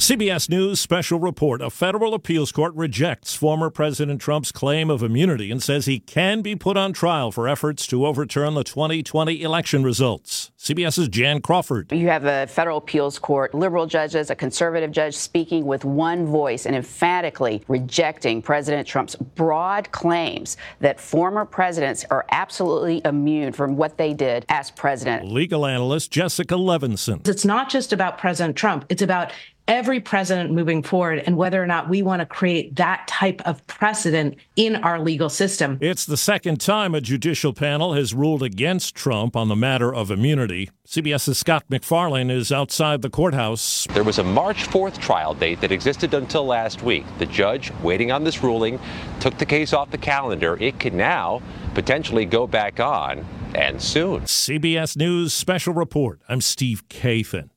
CBS News special report. A federal appeals court rejects former President Trump's claim of immunity and says he can be put on trial for efforts to overturn the 2020 election results. CBS's Jan Crawford. You have a federal appeals court, liberal judges, a conservative judge speaking with one voice and emphatically rejecting President Trump's broad claims that former presidents are absolutely immune from what they did as president. Legal analyst Jessica Levinson. It's not just about President Trump. It's about every president moving forward and whether or not we want to create that type of precedent in our legal system. It's the second time a judicial panel has ruled against Trump on the matter of immunity. CBS's Scott MacFarlane is outside the courthouse. There was a March 4th trial date that existed until last week. The judge, waiting on this ruling, took the case off the calendar. It could now potentially go back on, and soon. CBS News Special Report. I'm Steve Kathan.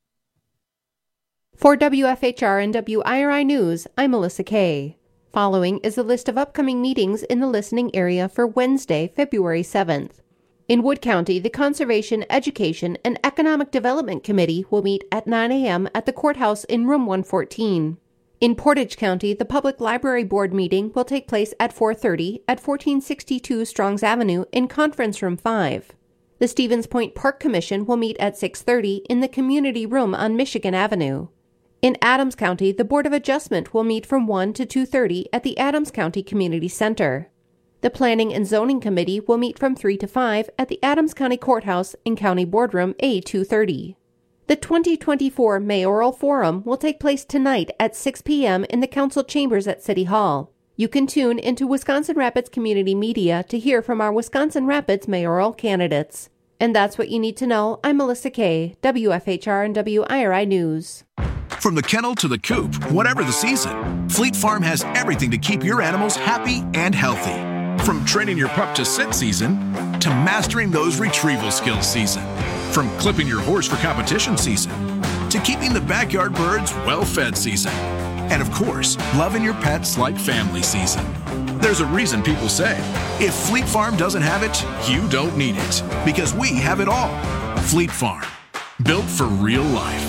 For WFHR and WIRI News, I'm Melissa Kay. Following is a list of upcoming meetings in the listening area for Wednesday, February 7th. In Wood County, the Conservation, Education, and Economic Development Committee will meet at 9 a.m. at the courthouse in Room 114. In Portage County, the Public Library Board meeting will take place at 4:30 at 1462 Strongs Avenue in Conference Room 5. The Stevens Point Park Commission will meet at 6:30 in the Community Room on Michigan Avenue. In Adams County, the Board of Adjustment will meet from 1 to 2:30 at the Adams County Community Center. The Planning and Zoning Committee will meet from 3 to 5 at the Adams County Courthouse in County Boardroom A230. The 2024 Mayoral Forum will take place tonight at 6 p.m. in the Council Chambers at City Hall. You can tune into Wisconsin Rapids Community Media to hear from our Wisconsin Rapids mayoral candidates. And that's what you need to know. I'm Melissa Kay, WFHR and WIRI News. From the kennel to the coop, whatever the season, Fleet Farm has everything to keep your animals happy and healthy. From training your pup to sit season, to mastering those retrieval skills season. From clipping your horse for competition season, to keeping the backyard birds well-fed season. And of course, loving your pets like family season. There's a reason people say, if Fleet Farm doesn't have it, you don't need it. Because we have it all. Fleet Farm, built for real life.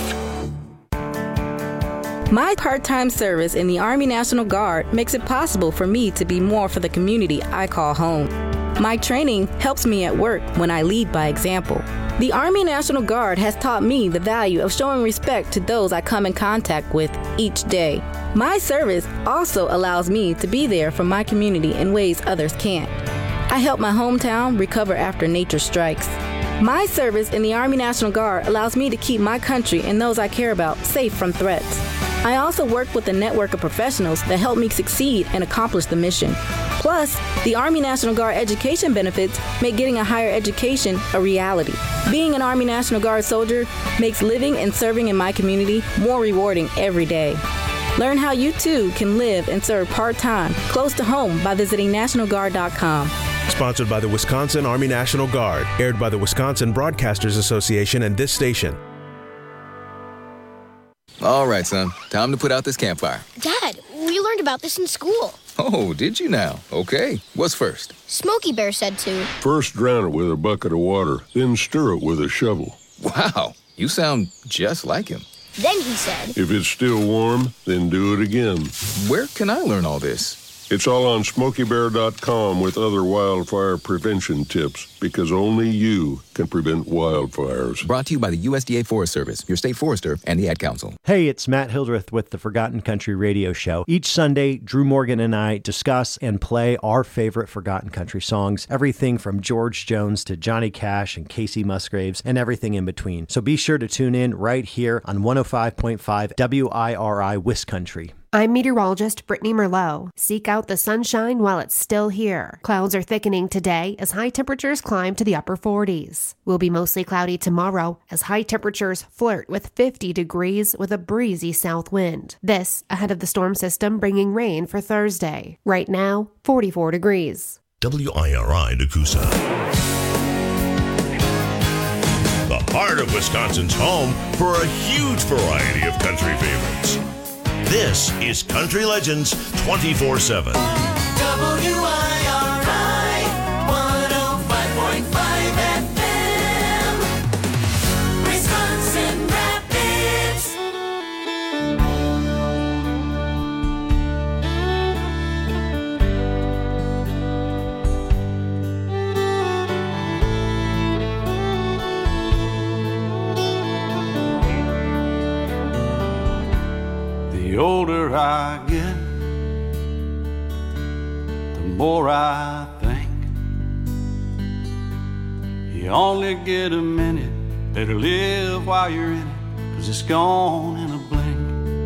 My part-time service in the Army National Guard makes it possible for me to be more for the community I call home. My training helps me at work when I lead by example. The Army National Guard has taught me the value of showing respect to those I come in contact with each day. My service also allows me to be there for my community in ways others can't. I help my hometown recover after nature strikes. My service in the Army National Guard allows me to keep my country and those I care about safe from threats. I also work with a network of professionals that help me succeed and accomplish the mission. Plus, the Army National Guard education benefits make getting a higher education a reality. Being an Army National Guard soldier makes living and serving in my community more rewarding every day. Learn how you too can live and serve part-time close to home by visiting NationalGuard.com. Sponsored by the Wisconsin Army National Guard. Aired by the Wisconsin Broadcasters Association and this station. All right, son. Time to put out this campfire. Dad, we learned about this in school. Oh, did you now? Okay. What's first? Smokey Bear said to. First drown it with a bucket of water, then stir it with a shovel. Wow, you sound just like him. Then he said. If it's still warm, then do it again. Where can I learn all this? It's all on SmokeyBear.com with other wildfire prevention tips, because only you can prevent wildfires. Brought to you by the USDA Forest Service, your state forester, and the Ad Council. Hey, it's Matt Hildreth with the Forgotten Country Radio Show. Each Sunday, Drew Morgan and I discuss and play our favorite Forgotten Country songs, everything from George Jones to Johnny Cash and Casey Musgraves, and everything in between. So be sure to tune in right here on 105.5 WIRI Wiscountry. I'm meteorologist Brittany Merlot. Seek out the sunshine while it's still here. Clouds are thickening today as high temperatures climb to the upper 40s. We'll be mostly cloudy tomorrow as high temperatures flirt with 50 degrees with a breezy south wind. This ahead of the storm system bringing rain for Thursday. Right now, 44 degrees. WIRI Nakusa. The heart of Wisconsin's home for a huge variety of country favorites. This is Country Legends 24/7. WIRI 105.5 FM, Wisconsin Rapids. older I get, the more I think you only get a minute. Better live while you're in it, 'cause it's gone in a blink.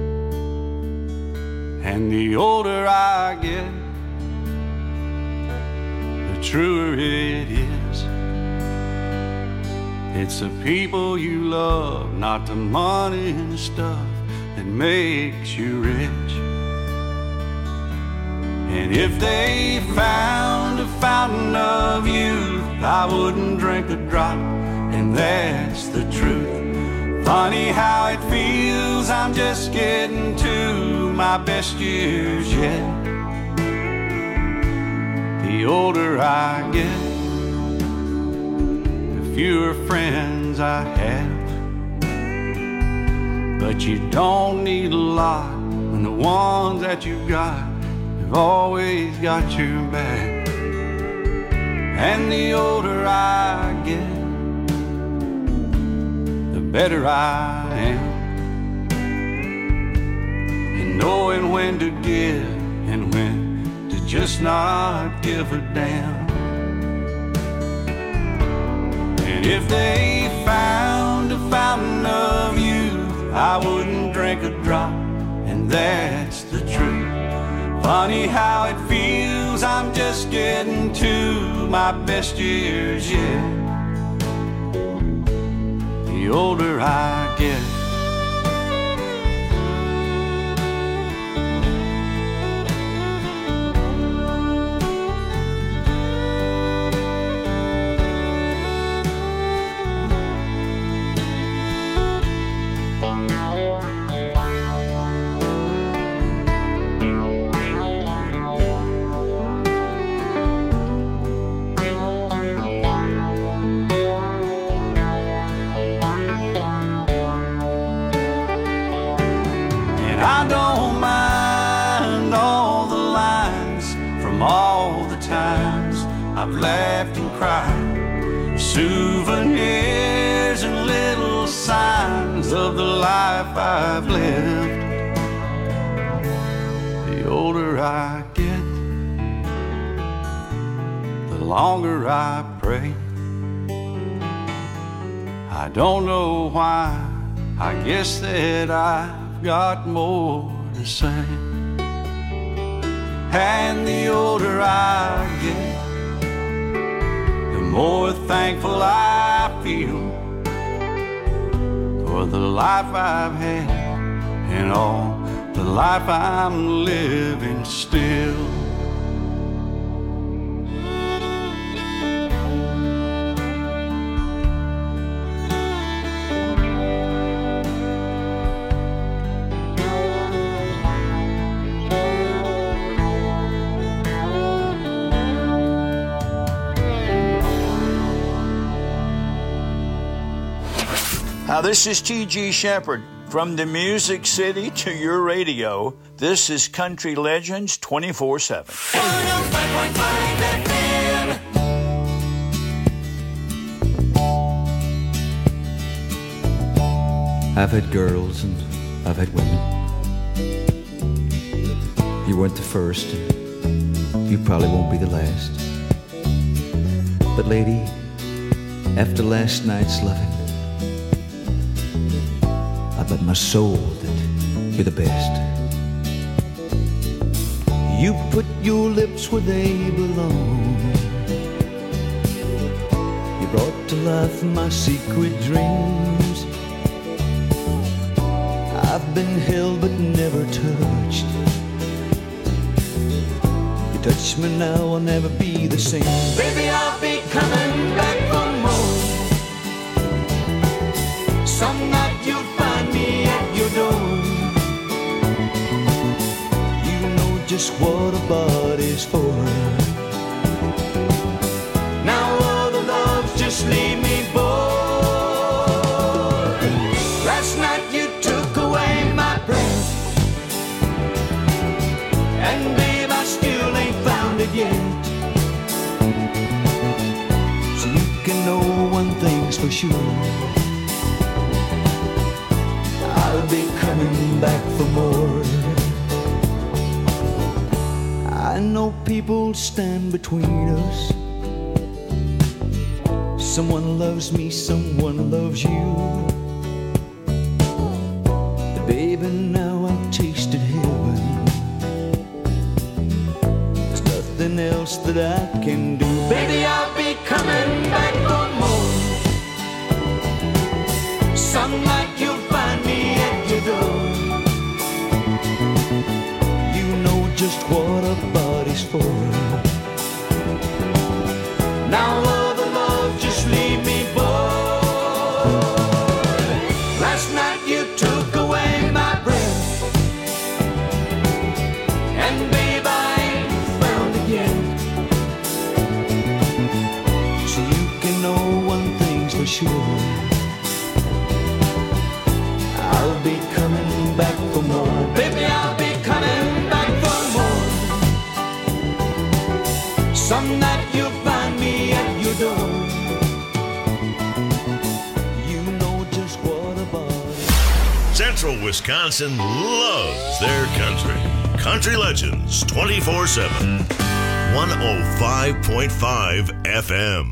And the older I get, the truer it is. It's the people you love, not the money and the stuff that makes you rich. And if they found a fountain of youth, I wouldn't drink a drop, and that's the truth. Funny how it feels, I'm just getting to my best years yet. The older I get, the fewer friends I have. But you don't need a lot when the ones that you got have always got your back. And the older I get, the better I am in knowing when to give and when to just not give a damn. And if they found a fountain of youth, I wouldn't drink a drop, and that's the truth. Funny how it feels, I'm just getting to my best years yet. The older I get. I've laughed and cried, souvenirs and little signs of the life I've lived. The older I get, the longer I pray. I don't know why, I guess that I've got more to say. And the older I get, the more thankful I feel for the life I've had and all the life I'm living still. Now, this is T.G. Shepherd. From the Music City to your radio, this is Country Legends 24/7. I've had girls and I've had women. You weren't the first, and you probably won't be the last. But lady, after last night's loving, I bet my soul that you're the best. You put your lips where they belong. You brought to life my secret dreams. I've been held but never touched. You touch me now, I'll never be the same. Baby, I'll be coming back for more. Some night you'll find me at your door. You know just what a body's for. Now other loves just leave me bored. Last night you took away my breath, and babe, I still ain't found it yet. So you can know one thing's for sure, I'll be coming back for more. I know people stand between us. Someone loves me, someone loves you. But baby, now I've tasted heaven. There's nothing else that I can do. Baby, I'll be coming back for more. Some night you'll find me at your door. You know just what a body's for. Now love, just leave me bored. Last night you took away my breath, and babe, I ain't found again. So you can know one thing's for sure, I'll be coming back for more. Baby, I'll be coming back for more. Some night you'll find me at your door. Central Wisconsin loves their country. Country Legends 24/7. 105.5 FM.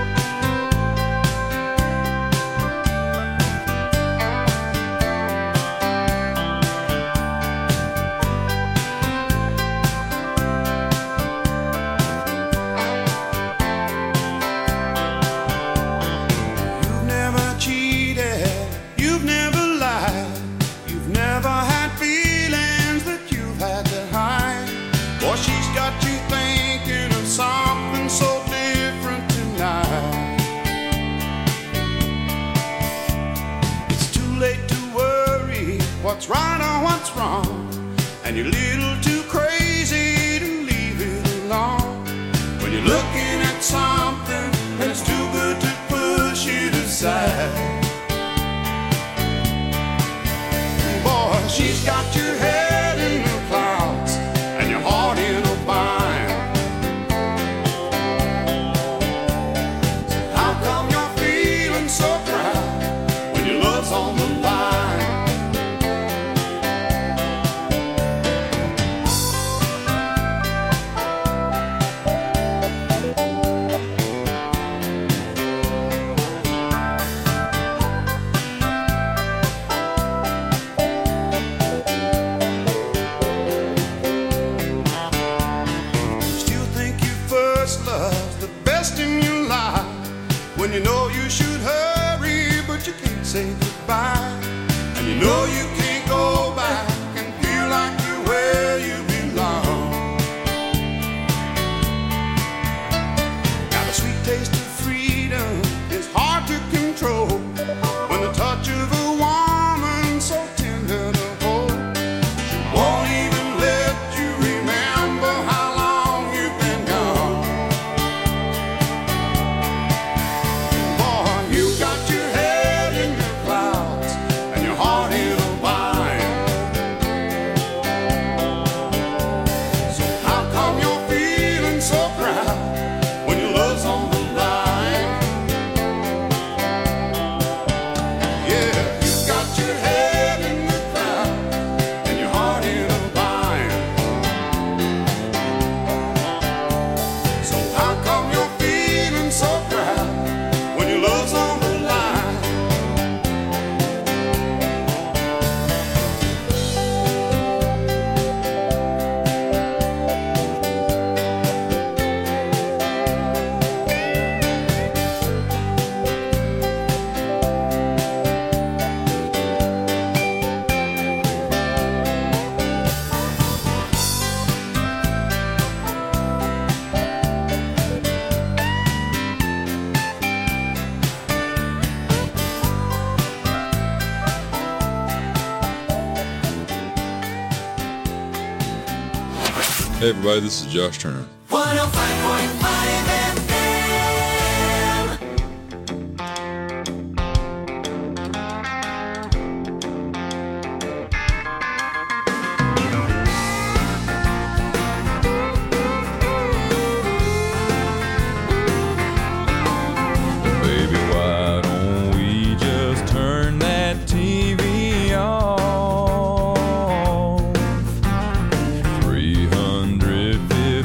What's right or what's wrong, and you're a little too crazy to leave it alone. When you're looking at something and it's too good to push it aside. Boy, she's got your head in the clouds and your heart in a bind. So how come you're feeling so proud when your love's on the line? When you know you should hurry, but you can't say goodbye. And you know you can't go back and feel like you're where you belong. Now the sweet taste of freedom is hard to control when the touch of a woman so tender to hold. She won't even let you remember how long you've been gone. You got your head in the clouds and your heart in a bind. So how come you're feeling so proud when your love's on the line? Yeah, you got your head in the clouds and your heart in a bind. So how come you're feeling so proud when your love's on the line? Hey everybody, this is Josh Turner. 105.5 Baby, why don't we just turn that TV off? 350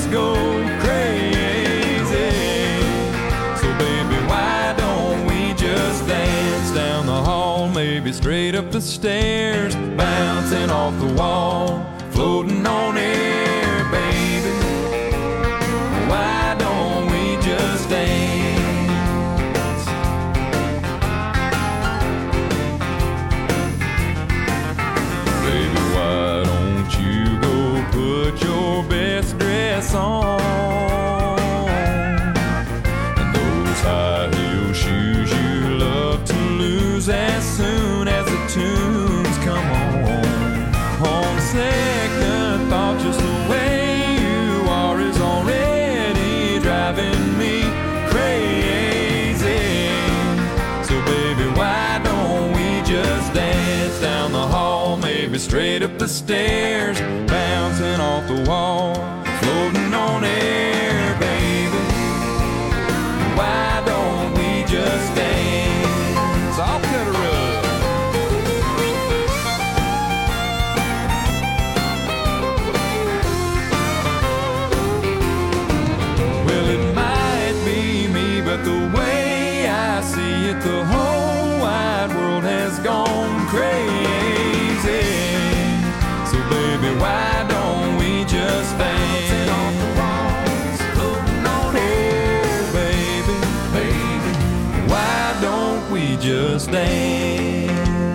just go crazy. So baby, why don't we just dance down the hall, maybe straight up the stairs, bouncing off the wall, floating on air, baby. Why don't we just dance? Baby, why don't you go put your best dress on, and those high heel shoes you love to lose as soon as the tunes come on. On second thought, just the way you are is already driving me crazy. So baby, why don't we just dance down the hall, maybe straight up the stairs, bouncing off the wall, floating on air, baby. Why don't we just dance? I'll cut a rug. Well, it might be me, but the way I see it, the whole wide world has gone crazy. So baby, why don't we just dance? Oh, baby, baby, why don't we just dance?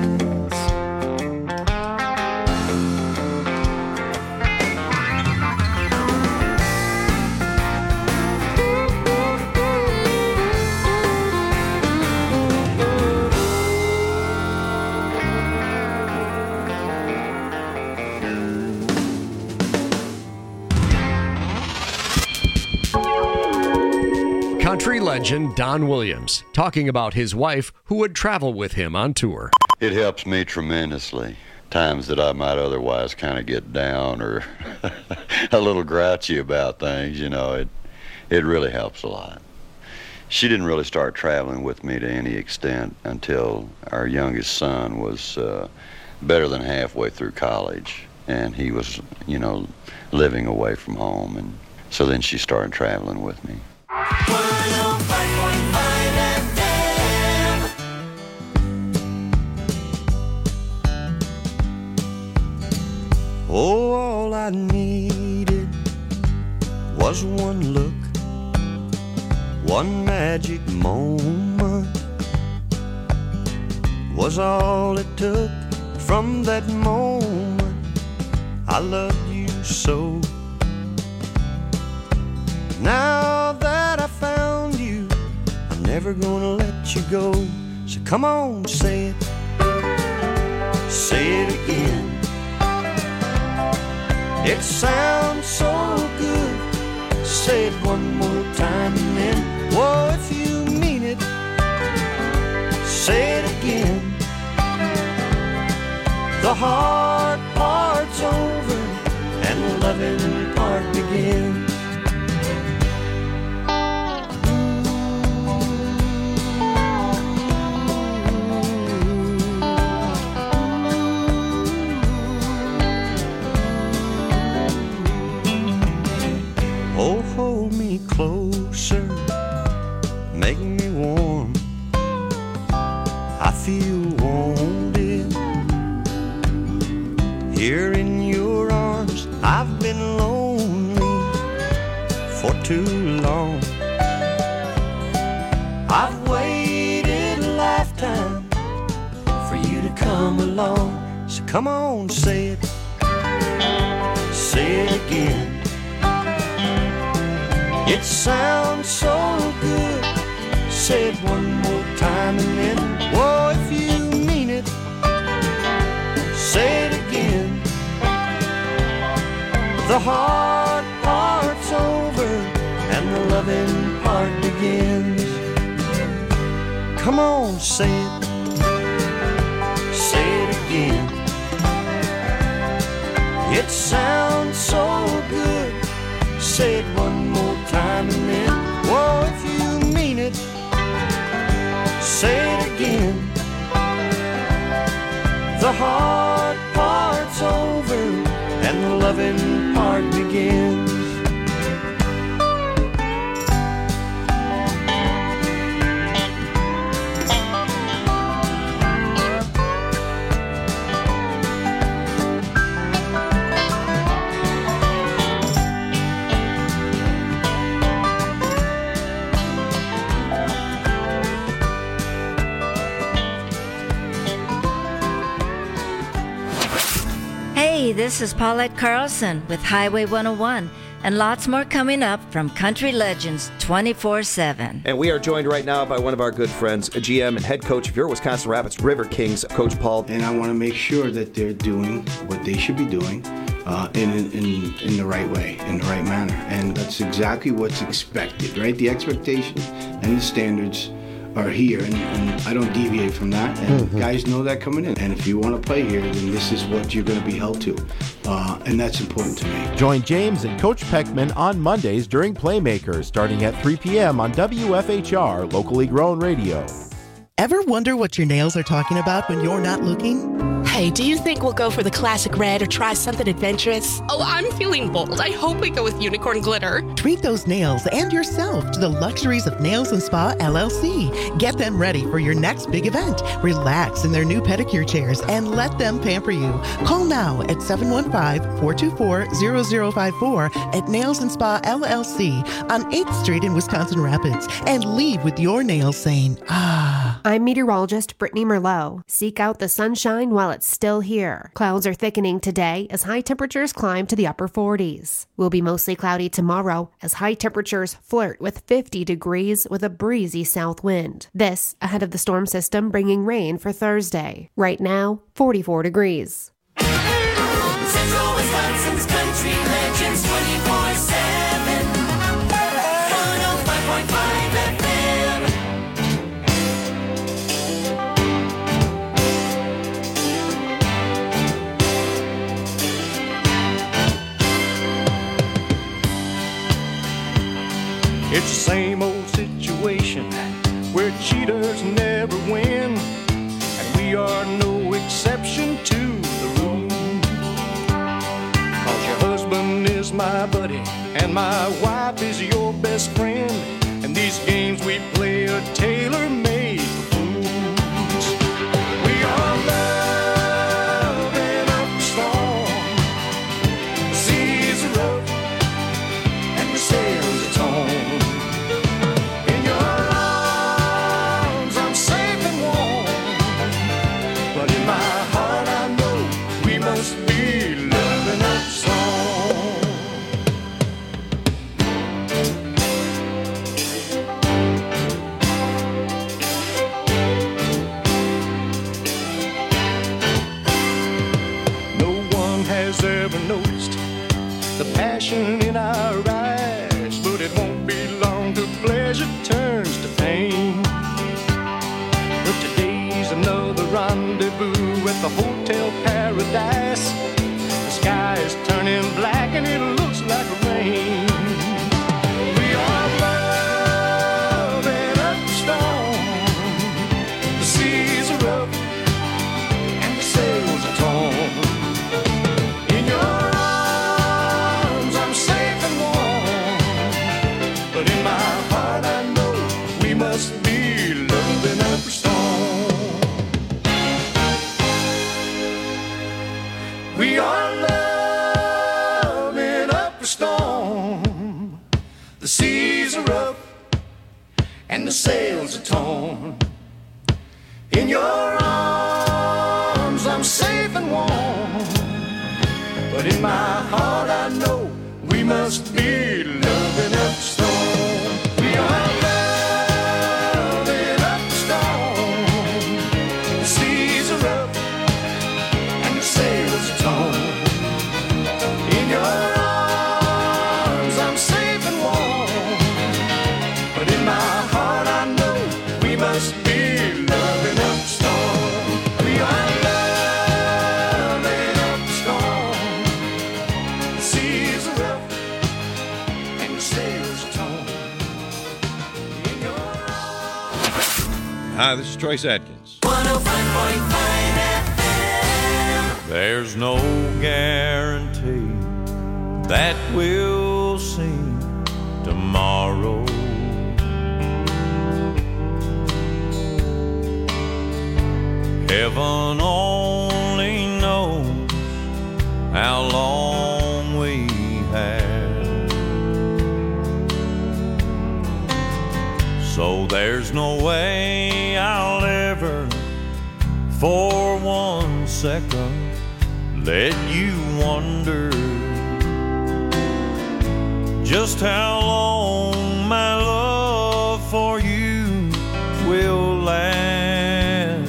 Country legend Don Williams talking about his wife who would travel with him on tour. It helps me tremendously. Times that I might otherwise kind of get down or a little grouchy about things, you know, it really helps a lot. She didn't really start traveling with me to any extent until our youngest son was better than halfway through college, and he was, you know, living away from home, and so then she started traveling with me. Oh, all I needed was one look, one magic moment, was all it took. From that moment I loved you so. Now that I found you, I'm never gonna let you go. So come on, say it again. It sounds so good. Say it one more time and then, whoa, if you mean it, say it again. The hard part's over and the loving part begins. Oh, hold me closer, make me warm. I feel wanted here in your arms. I've been lonely for too long. I've waited a lifetime for you to come along. So come on, say it again. It sounds so good. Say it one more time and then, whoa, if you mean it, say it again. The hard part's over and the loving part begins. Come on, say it again. It sounds so good. Say it one more time and then, whoa, if you mean it, say it again. The hard part's over and the loving part begins. Hey, this is Paulette Carlson with Highway 101, and lots more coming up from Country Legends 24/7. And we are joined right now by one of our good friends, a GM and head coach of your Wisconsin Rapids River Kings, Coach Paul. And I want to make sure that they're doing what they should be doing in the right way, in the right manner. And that's exactly what's expected, right? The expectations and the standards are here, and I don't deviate from that. And guys know that coming in. And if you want to play here, then this is what you're going to be held to. And that's important to me. Join James and Coach Peckman on Mondays during Playmakers, starting at 3 p.m. on WFHR, locally grown radio. Ever wonder what your nails are talking about when you're not looking? Hey, do you think we'll go for the classic red or try something adventurous? Oh, I'm feeling bold. I hope we go with unicorn glitter. Treat those nails and yourself to the luxuries of Nails and Spa LLC. Get them ready for your next big event. Relax in their new pedicure chairs and let them pamper you. Call now at 715-424-0054 at Nails and Spa LLC on 8th Street in Wisconsin Rapids, and leave with your nails saying, ah. I'm meteorologist Brittany Merlot. Seek out the sunshine while it's still here. Clouds are thickening today as high temperatures climb to the upper 40s. Will be mostly cloudy tomorrow as high temperatures flirt with 50 degrees with a breezy south wind. This ahead of the storm system bringing rain for Thursday. Right now, 44 degrees. Central Wisconsin's Country Legends 24/7. 105.5 FM. It's the same old situation where cheaters never win, and we are no exception to the rule. 'Cause your husband is my buddy and my wife is your best friend, and these games we play are tailor-made for fools. We are loving up the storm. The seas are rough and the sails are torn. In our eyes, but it won't be long till pleasure turns to pain. But today's another rendezvous at the Hotel Paradise. The sky is turning black and it looks like rain. We are loving up the storm. The seas are rough and the sails are torn. In your we are loving up a storm. The seas are rough and the sails are torn. In your arms I'm safe and warm, but in my heart I know we must be loving up a storm. We are loving up a storm. The seas are rough and the sails are torn. In your arms I'm safe and warm, but in my heart I know we must be loving up a storm. We are loving up a storm. The seas are rough and the sails are torn. In your arms. Hi, this is Trace Adkins. 105.5 FM. There's no guarantee that we'll see tomorrow. Heaven only knows how long we have. So there's no way I'll ever, for 1 second, let you wonder just how long my love for you will last.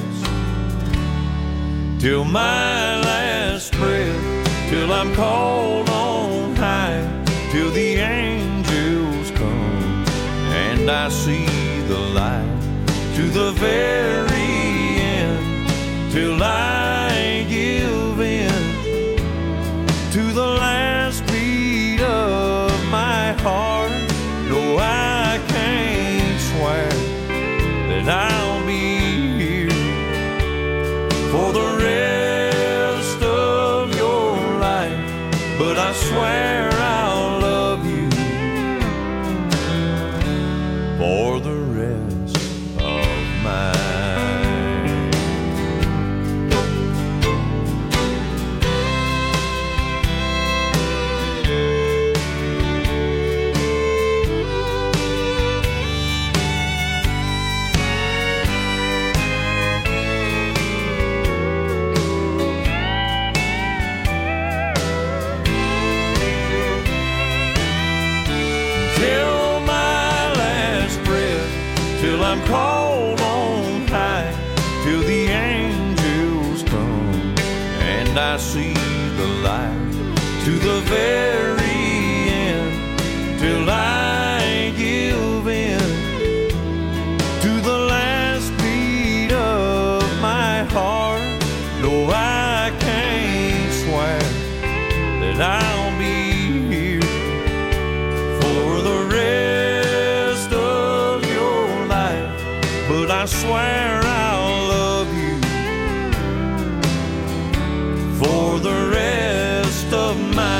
Till my last breath, till I'm called on high, till the angels come and I see the light to the very end, till I give in to the last beat of my heart. No, I can't swear that I'll be here for the rest of your life, but I swear I'll love you for the rest of my I'm called on high, till the angels come and I see the light to the very end, till I give in to the last beat of my heart. No, I can't swear that I'll be here for the rest of your life, but I swear I'll love you for the rest of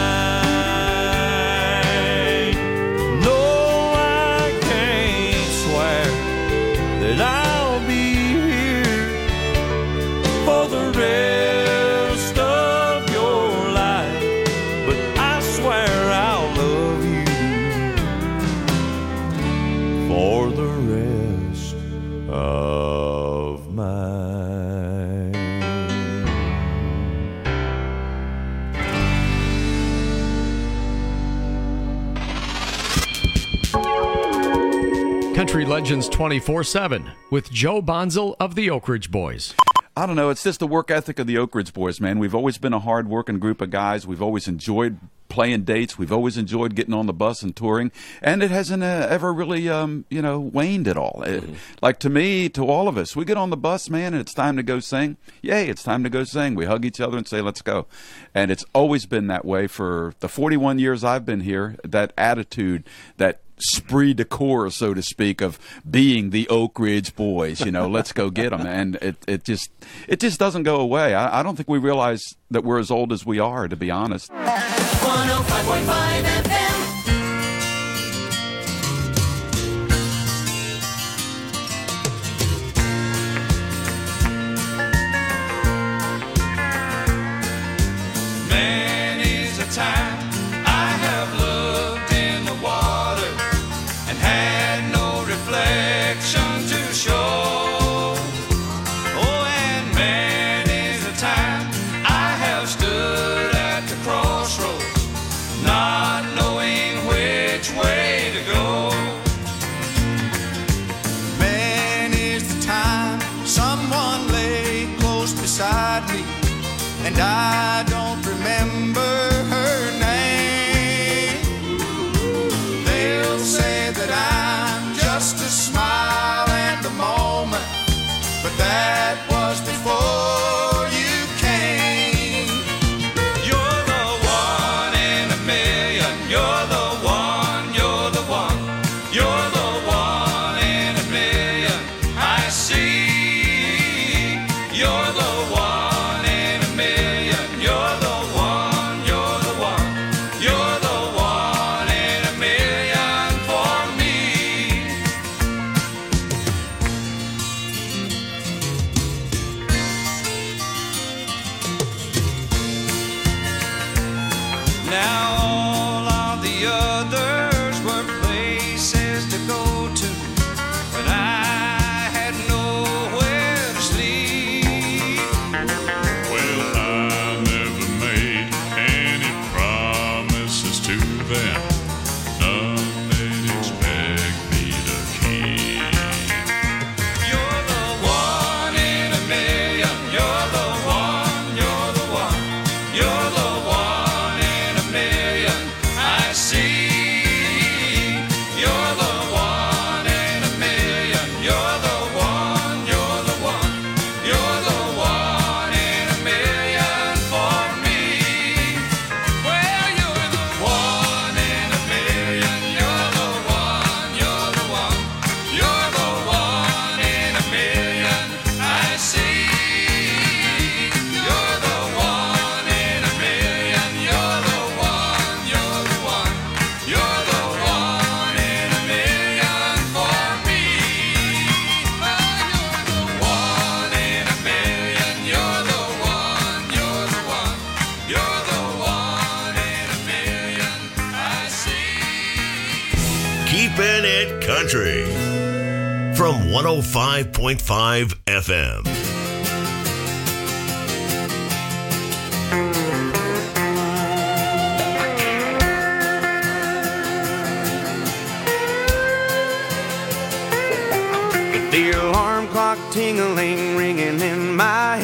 mine. No, I can't swear that I'll be here for the rest of your life, but I swear I'll love you for the rest of mine. Country Legends 24/7 with Joe Bonzel of the Oak Ridge Boys. I don't know. It's just the work ethic of the Oak Ridge Boys, man. We've always been a hard-working group of guys. We've always enjoyed playing dates. We've always enjoyed getting on the bus and touring, and it hasn't ever really, waned at all. Like to me, to all of us, we get on the bus, man, and it's time to go sing. Yay, it's time to go sing. We hug each other and say, let's go. And it's always been that way for the 41 years I've been here, that attitude, that esprit de corps, so to speak, of being the Oak Ridge Boys. Let's go get them. And it just doesn't go away. I don't think we realize that we're as old as we are, to be honest. 105.5 FM. Many's a time I have looked in the water and had no reflection to show. Oh, and many's a time I have stood at the crossroads, not knowing which way to go. Many's the time someone lay close beside me, and I don't remember her name. They'll say that I'm just a smile and a moment, but that was before you came. You're the one in a million. You're the one, you're the one. You're the one in a million. I see. You're the one in a million. You're the Keeping It Country from 105.5 FM. The alarm clock tingling, ringing in my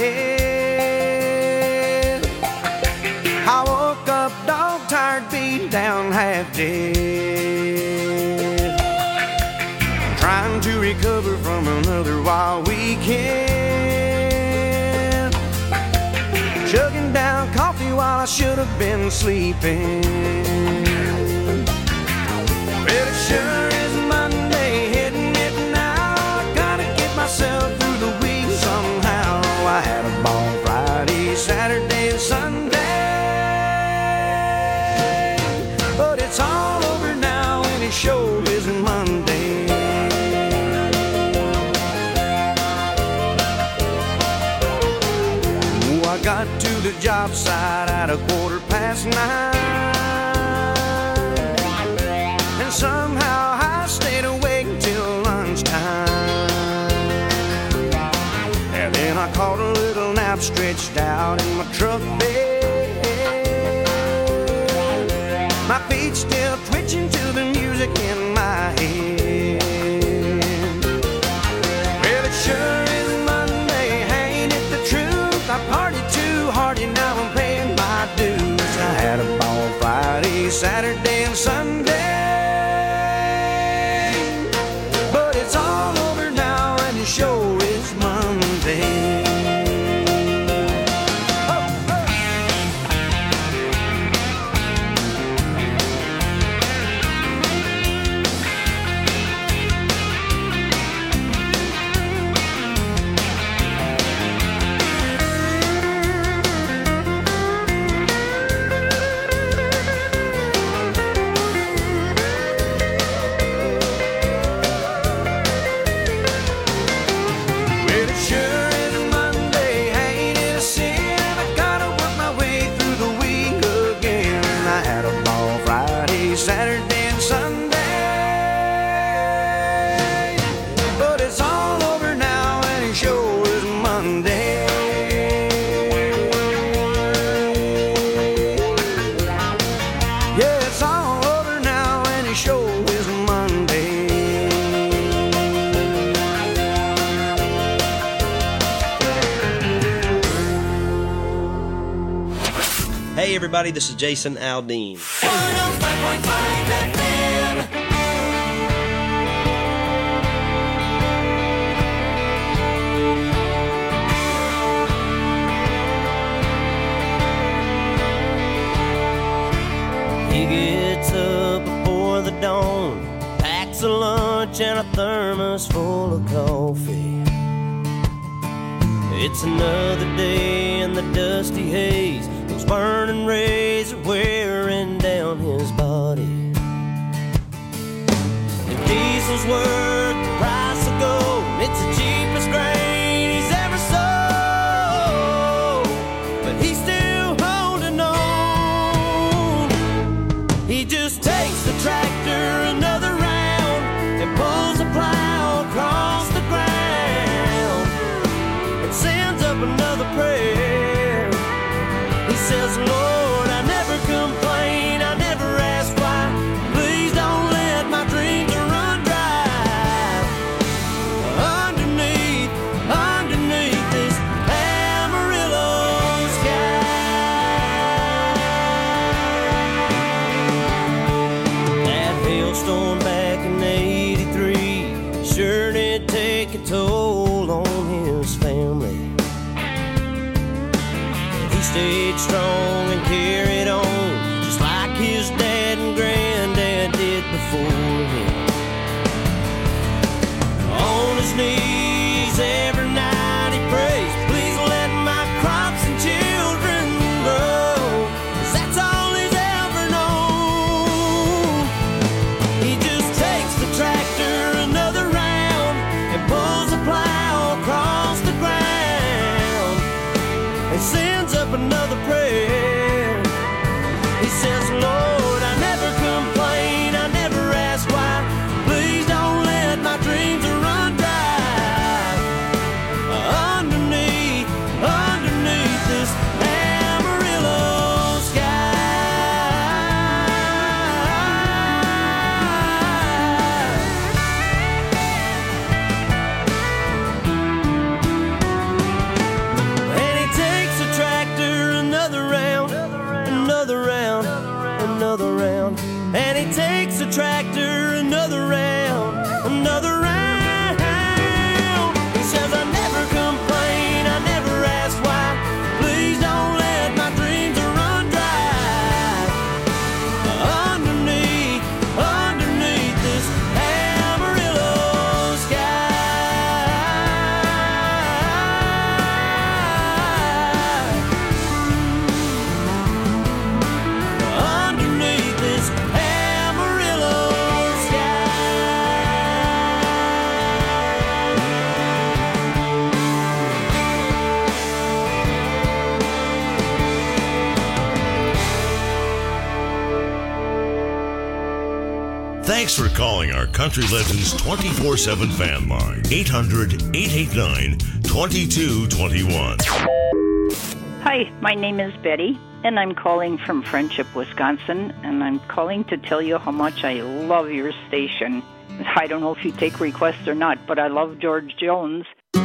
head. I woke up dog tired, beat down, half dead. Trying to recover from another wild weekend. Chugging down coffee while I should have been sleeping. Well, it sure is Monday, hitting it now. I gotta get myself through the week somehow. I had a ball Friday, Saturday, and Sunday. But it's all over now, and it sure isn't Monday. Oh, I got to the job site at 9:15. And somehow I stayed awake till lunchtime. And then I caught a little nap stretched out in my truck bed. My feet still twitching to the music in my head. Well, it sure is Monday, ain't it the truth? I partied too hard and now I'm paying my dues. I had a ball Friday, Saturday, and Sunday. But it's all over now and it sure is Monday. Saturday and Sunday, but it's all over now and it sure is Monday. Yeah, it's all over now and it sure is Monday. Hey everybody, this is Jason Aldean. He gets up before the dawn, packs a lunch and a thermos full of coffee. It's another day in the dusty haze. Those burning rays are wearing down his body. If diesel's worth the price of gold, it's the cheapest grain he's ever sold. But he's still holding on. He just takes the tractor another round and pulls the plow across the ground and sends up another prayer. He says, Lord, I never complain, I never ask why. Please don't let my dreams run dry. Underneath this Amarillo sky. That hailstorm back in '83 sure did take a toll on his family. He stayed strong and carried on, just like his dad and granddad did before him. On his knees every night he prays, please let my crops and children grow, 'cause that's all he's ever known. He just takes the tractor another round and pulls the plow across the ground and sends up another prayer. He says, Lord, I never complain, I never ask why. Thanks for calling our Country Legends 24/7 fan line. 800-889-2221. Hi, my name is Betty, and I'm calling from Friendship, Wisconsin, and I'm calling to tell you how much I love your station. I don't know if you take requests or not, but I love George Jones.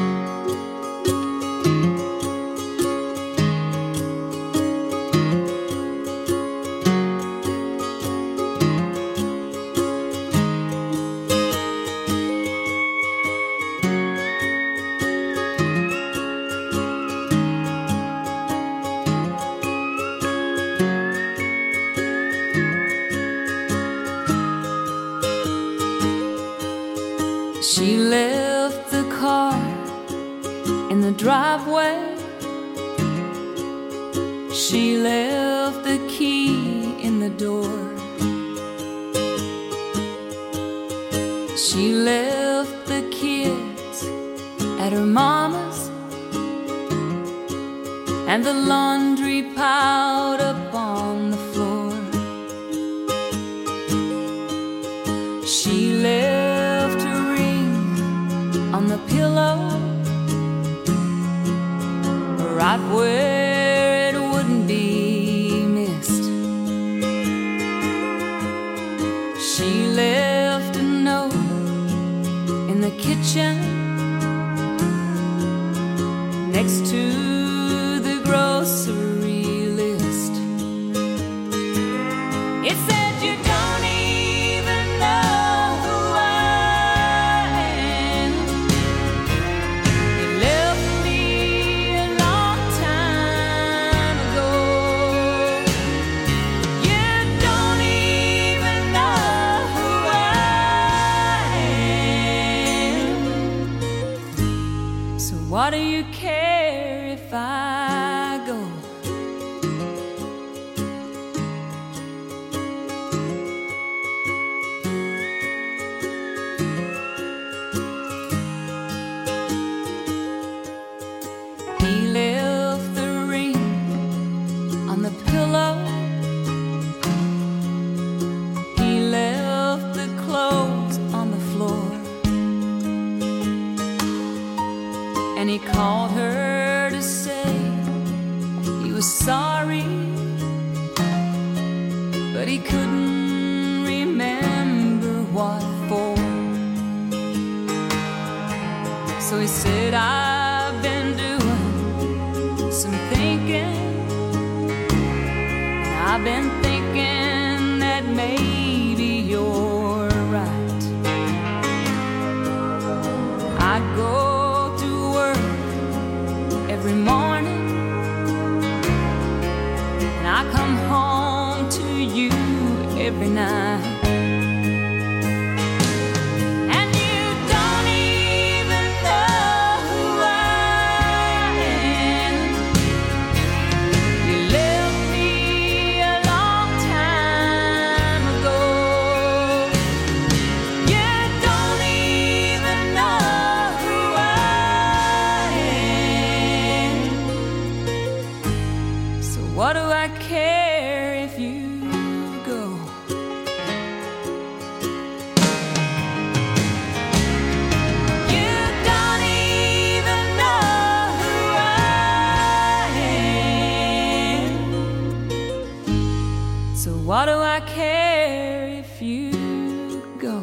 She left the car in the driveway. She left the key in the door. She left the kids at her mama's and the laundry piled up on the floor. She left her ring on the pillow, right where it wouldn't be missed. She left a note in the kitchen next to the grocery list. It said, "You don't even know who I am. You left me a long time ago. You don't even know who I am. So what do you care if I go?" He left the ring on the pillow. He left the clothes on the floor. And he called her to say he was sorry, but he couldn't remember what for. So he said, "I've been doing some thinking. I've been thinking that maybe you're right. I go to work every morning, and I come home to you every night. And you don't even know who I am. You left me a long time ago. You don't even know who I am. So what do I care if you go?" You don't even know who I am. So what do I care if you go?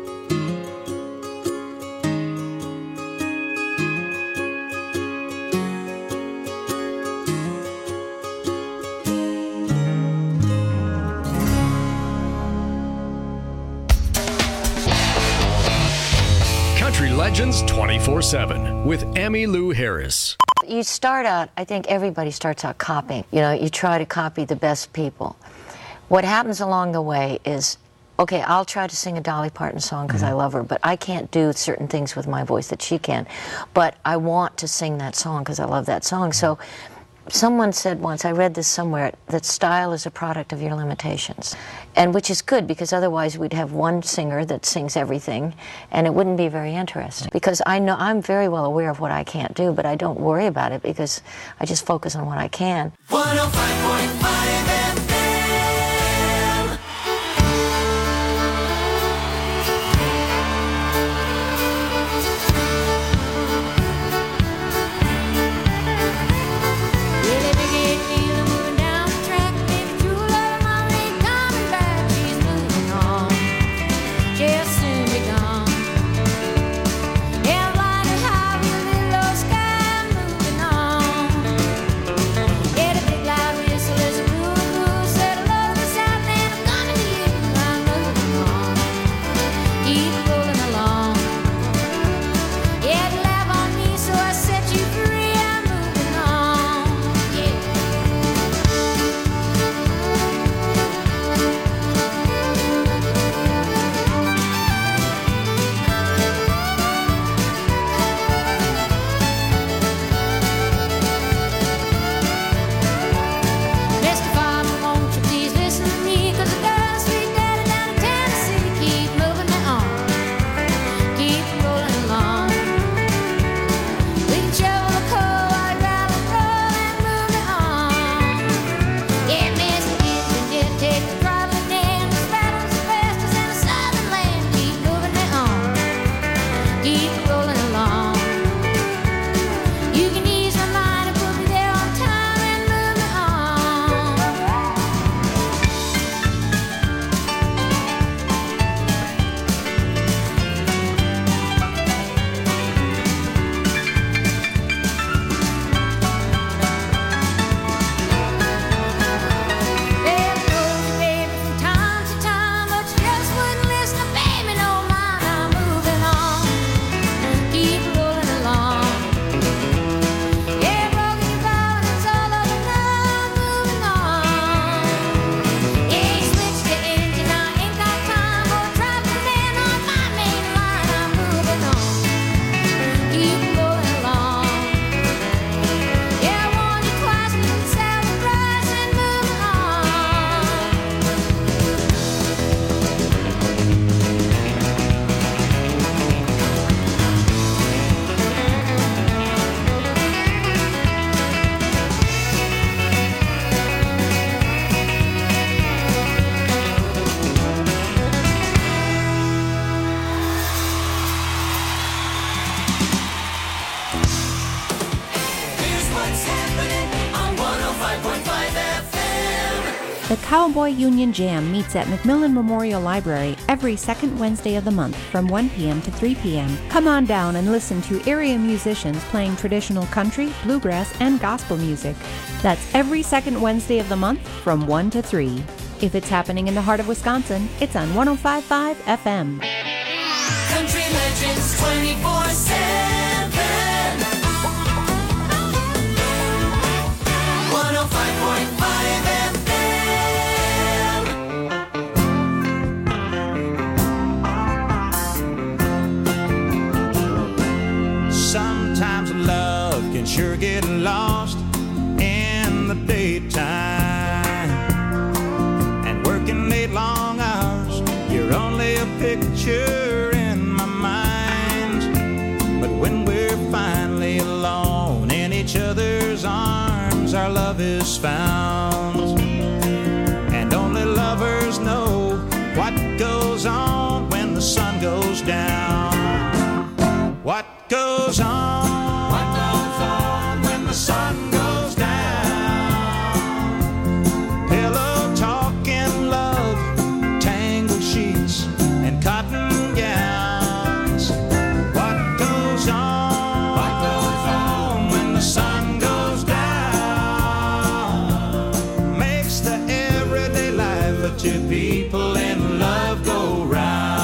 Country Legends 24/7 with Emmylou Harris. You start out, I think everybody starts out copying. You know, you try to copy the best people. What happens along the way is, okay, I'll try to sing a Dolly Parton song because I love her, but I can't do certain things with my voice that she can. But I want to sing that song because I love that song. So someone said once, I read this somewhere, that style is a product of your limitations. And which is good, because otherwise we'd have one singer that sings everything, and it wouldn't be very interesting. Because I know, I'm very well aware of what I can't do, but I don't worry about it because I just focus on what I can. 105.5 FM. The Cowboy Union Jam meets at McMillan Memorial Library every second Wednesday of the month from 1 p.m. to 3 p.m. Come on down and listen to area musicians playing traditional country, bluegrass, and gospel music. That's every second Wednesday of the month from 1 to 3. If it's happening in the heart of Wisconsin, it's on 105.5 FM. Country Legends 24/7. 105.5 FM. Sometimes love can sure get lost in the daytime, and working late long hours, you're only a picture in my mind. But when we're finally alone in each other's arms, our love is found, and only lovers know what goes on when the sun goes down. What goes on? What goes on when the sun goes down? Pillow talking love, tangled sheets and cotton gowns. What goes on? What goes on when the sun goes down? Makes the everyday life of two people in love go round.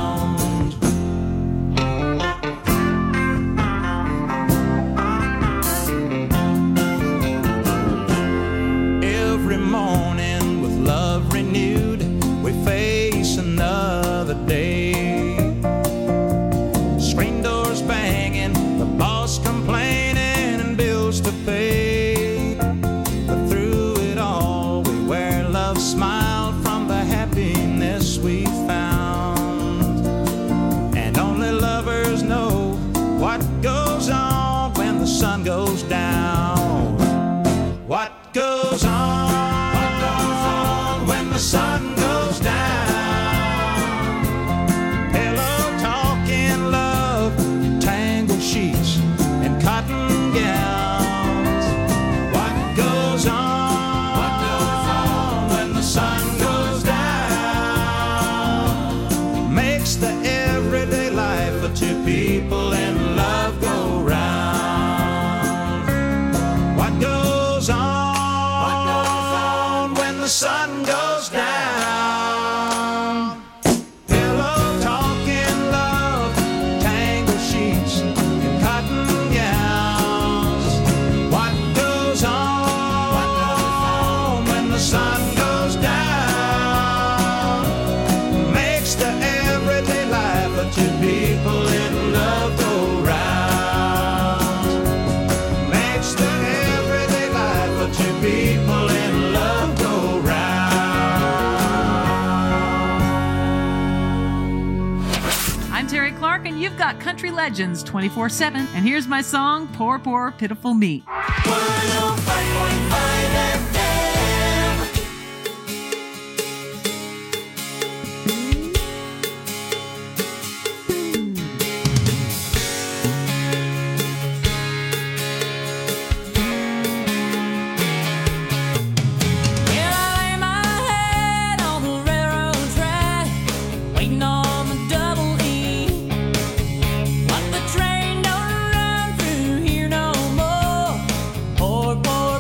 Every morning with love renewed, we face another day. Screen doors banging, the boss complaining, and bills to pay. But through it all, we wear love's smile from the happiness we found. And only lovers know what goes on when the sun goes down. What goes on? What goes on when the sun goes down? Pillow talking love, tangled sheets and cotton gowns. What goes on? What goes on when the sun goes down? Makes the everyday life of two people in love go round. What goes on? What goes on when the sun goes down? Pillow talking love, tangled sheets and cotton gowns. What goes on? What goes on when the sun goes down? Makes the everyday life of two people in love go round. Makes the everyday life of two people in love go round. I'm Terry Clark, and you've got Country Legends 24/7. And here's my song, Poor, Poor, Pitiful Me. 105.5 FM. Here I lay my head on the railroad track, waiting on the double E. But the train don't run through here no more. Poor, poor,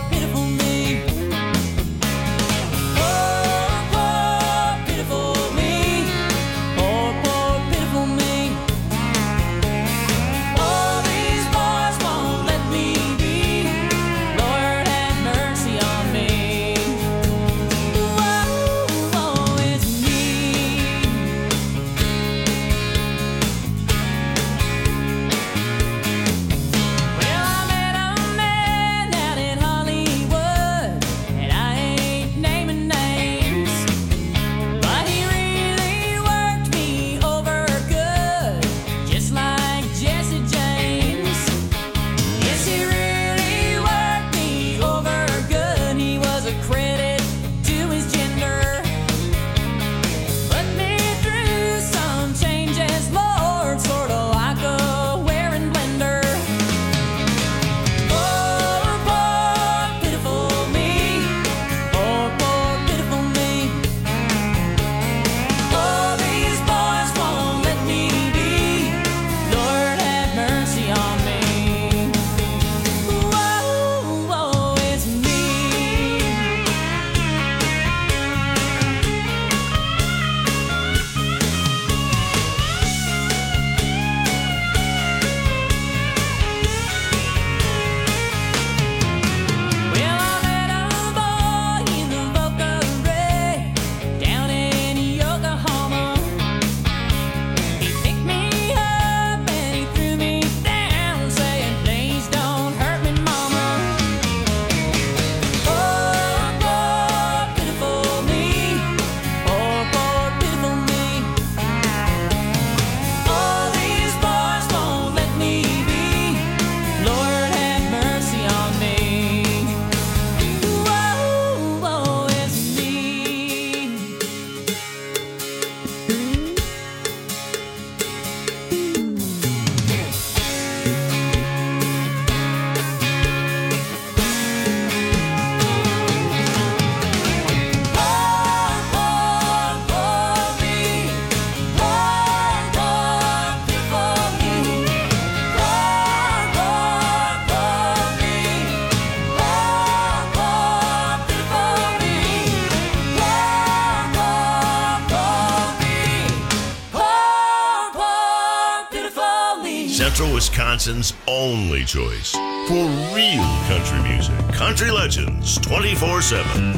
of Wisconsin's only choice for real country music. Country Legends 24/7.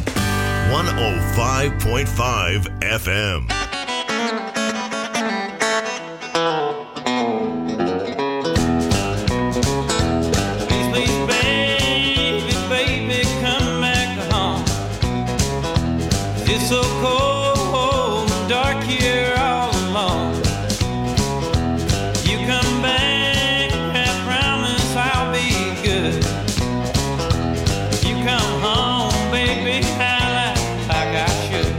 105.5 FM. So cold and dark here all alone. You come back, I promise I'll be good. You come home, baby, I like I should.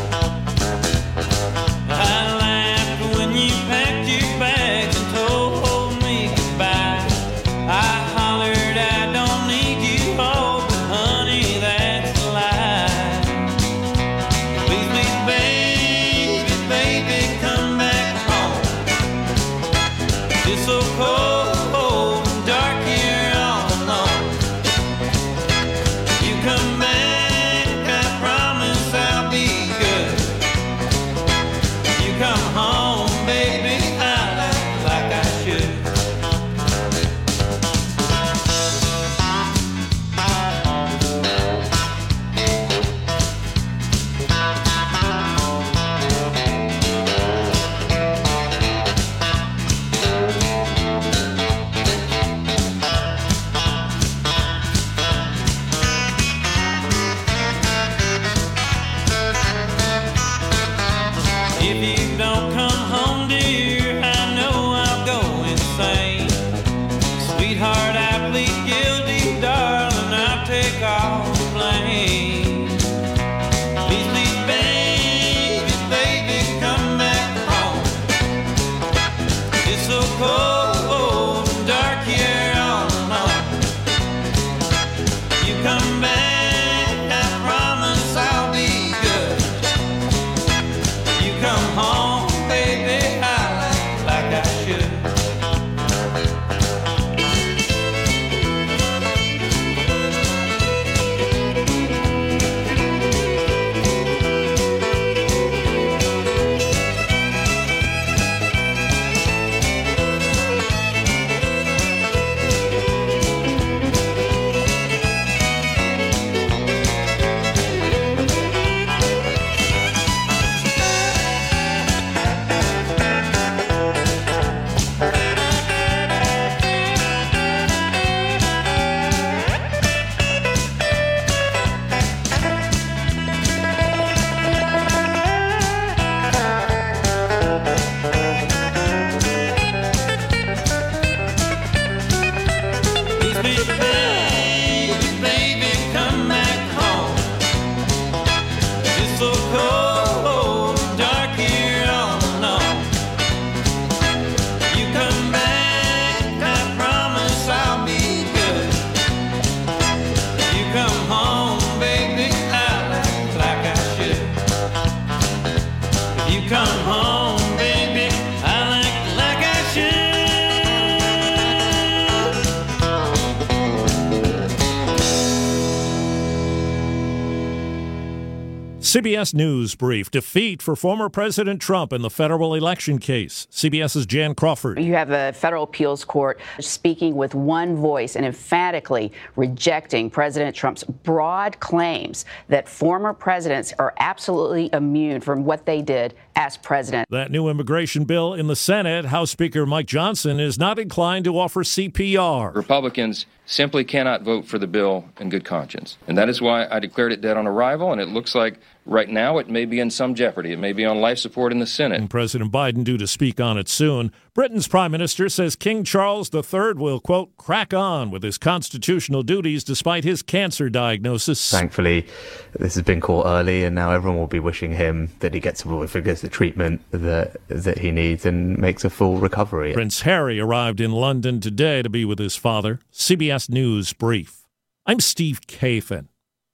I laughed when you packed your bags and told me goodbye. I hollered I don't need you, oh, but honey, that's a lie. So cold and dark here all alone. You come back, I promise I'll be good. You come home, baby, I like I should. If you don't come home, dear, I know I'll go insane. Sweetheart, I plead guilty, darling, I'll take all the blame. Please, please, baby, baby, come back home. It's so cold and dark here all alone. You come back, I promise I'll be good. You come home, baby, I like I should. CBS News Brief. Defeat for former President Trump in the federal election case. CBS's Jan Crawford. You have the federal appeals court speaking with one voice and emphatically rejecting President Trump's broad claims that former presidents are absolutely immune from what they did as president. That new immigration bill in the Senate, House Speaker Mike Johnson is not inclined to offer CPR. Republicans simply cannot vote for the bill in good conscience. And that is why I declared it dead on arrival, and it looks like right now it may be in some jeopardy. It may be on life support in the Senate. And President Biden due to speak on it soon. Britain's Prime Minister says King Charles III will, quote, crack on with his constitutional duties despite his cancer diagnosis. Thankfully, this has been caught early, and now everyone will be wishing him that he gets the treatment that he needs and makes a full recovery. Prince Harry arrived in London today to be with his father. CBS News Brief. I'm Steve Kathan.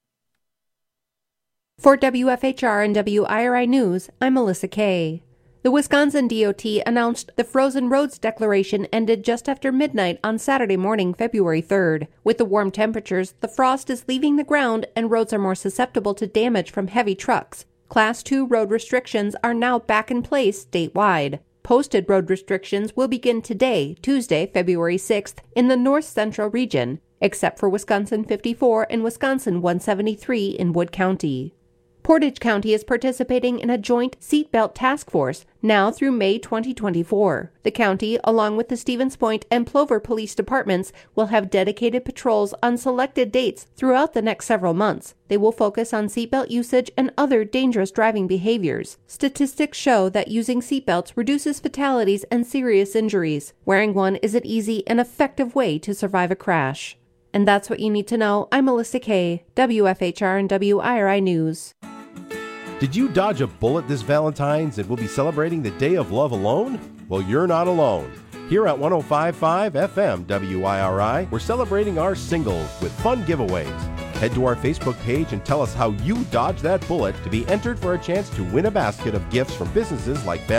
For WFHR and WIRI News, I'm Melissa Kay. The Wisconsin DOT announced the frozen roads declaration ended just after midnight on Saturday morning, February 3rd. With the warm temperatures, the frost is leaving the ground and roads are more susceptible to damage from heavy trucks. Class 2 road restrictions are now back in place statewide. Posted road restrictions will begin today, Tuesday, February 6th, in the north central region, except for Wisconsin 54 and Wisconsin 173 in Wood County. Portage County is participating in a joint seatbelt task force now through May 2024. The county, along with the Stevens Point and Plover Police Departments, will have dedicated patrols on selected dates throughout the next several months. They will focus on seatbelt usage and other dangerous driving behaviors. Statistics show that using seatbelts reduces fatalities and serious injuries. Wearing one is an easy and effective way to survive a crash. And that's what you need to know. I'm Melissa Kay, WFHR and WIRI News. Did you dodge a bullet this Valentine's and will be celebrating the Day of Love alone? Well, you're not alone. Here at 105.5 FM WIRI, we're celebrating our singles with fun giveaways. Head to our Facebook page and tell us how you dodged that bullet to be entered for a chance to win a basket of gifts from businesses like